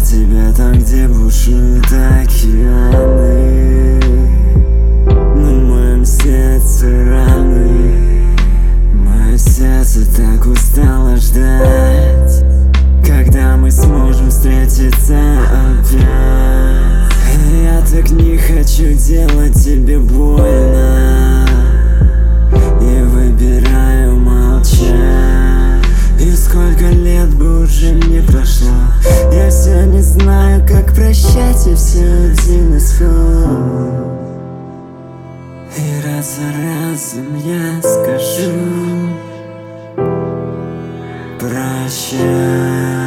тебя там, где бушуют океаны. Но в моем сердце раны. Мое сердце так устало ждать, когда мы сможем встретиться опять. Я так не хочу делать тебе больно, и выбираю молчать. И сколько лет бы уже не прошло, я все не знаю, как прощать, и все один исход. И раз за разом я скажу прощай.